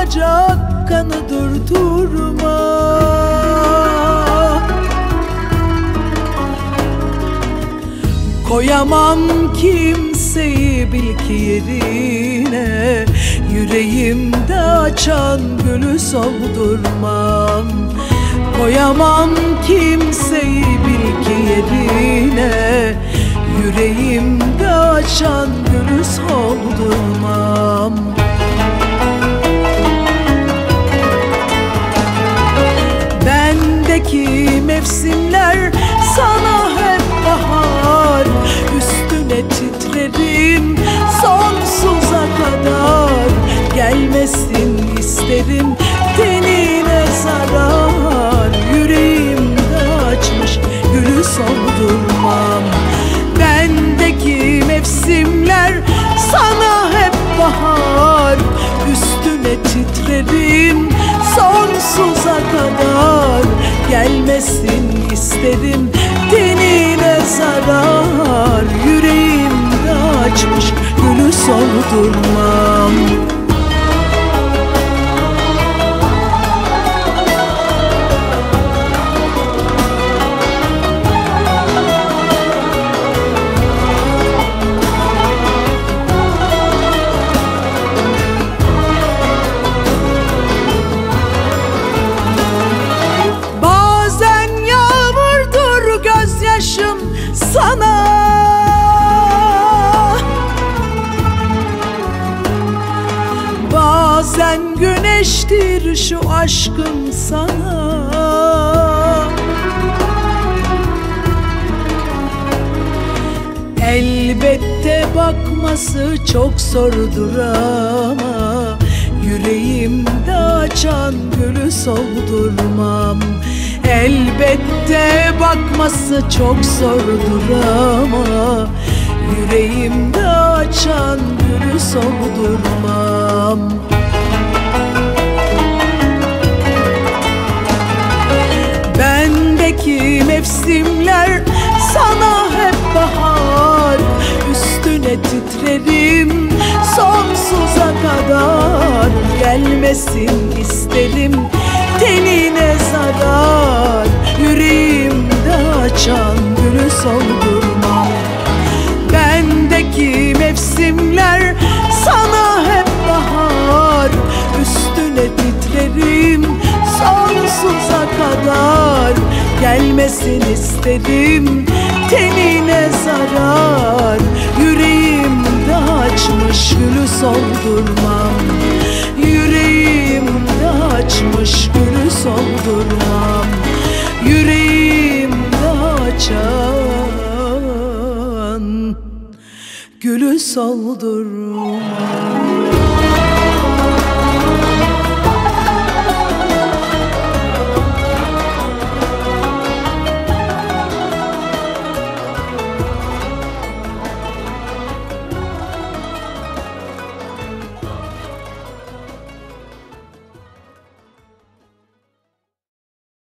akacak kanı durdurma. Koyamam kimseyi bil ki yerine, yüreğimde açan gülü soldurmam. Koyamam kimseyi bil ki yerine, yüreğimde açan gülü soldurmam. Bendeki mevsimler sana hep bahar, üstüne titrerim sonsuza kadar. Gelmesin isterim tenine zarar, yüreğimde açmış gülü soldurmam. Bendeki mevsimler sana hep bahar, üstüne titrerim sonsuza kadar. Gelmesin isterim tenine zarar, yüreğimde açmış gülü soldurmam. Yaşım sana, bazen güneştir şu aşkım sana. Elbette bakması çok zordur ama, yüreğimde açan gülü soldurmam. Elbette bakması çok zordur ama, yüreğimde açan gülü soldurmam. Bendeki mevsimler sana hep bahar, üstüne titrerim sonsuza kadar. Gelmesin isterim tenine zarar, yüreğimde açan gülü soldurmam. Bendeki mevsimler sana hep bahar, üstüne titrerim sonsuza kadar. Gelmesin isterim tenine zarar, yüreğimde açmış gülü soldurmam. Yüreğimde açmış gülü soldurmam. Yüreğimde açan gülü soldurmam.